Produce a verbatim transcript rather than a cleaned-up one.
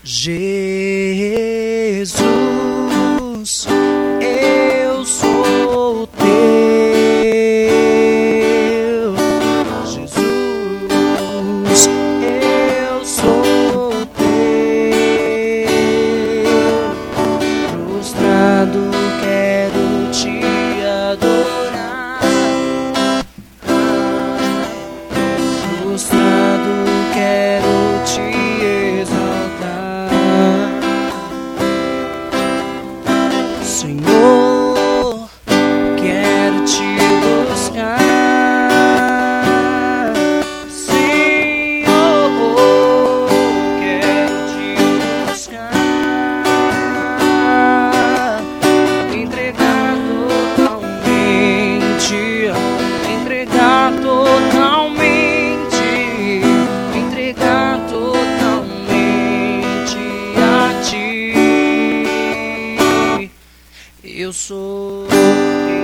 Jesus, eu sou teu. Jesus, eu sou teu. Prostrado quero te adorar. Prostrado quero te exaltar. Senhor, quero te buscar. Senhor, quero te buscar. Entregar totalmente, entregar totalmente, entregar totalmente a ti. Eu sou